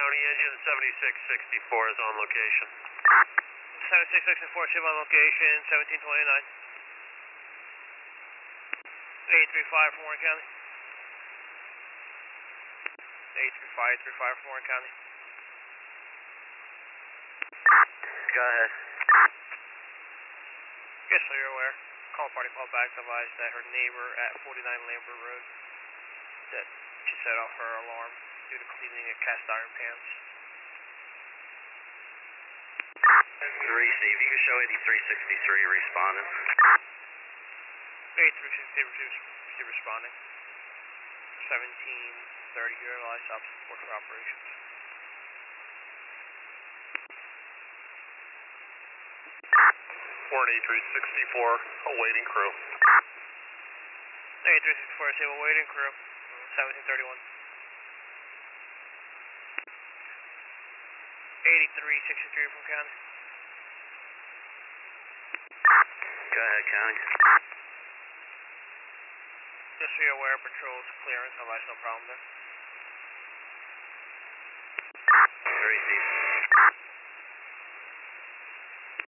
County, engine 7664 is on location. 7664, ship on location, 1729. 835 from Warren County. 835 from Warren County. Go ahead. Just so you're aware, call party called back to advise that her neighbor at 49 Lambert Road, that she set off her alarm due to cleaning of cast iron pans. Receive, you can show 8363 responding. 8363 responding. 1730 utilized stop support for operations. Warren 8364, awaiting crew. 8364, say awaiting crew, 1731. 8363 from County. Go ahead, County. Just so you're aware, patrol's clearance, otherwise no problem there. Receive.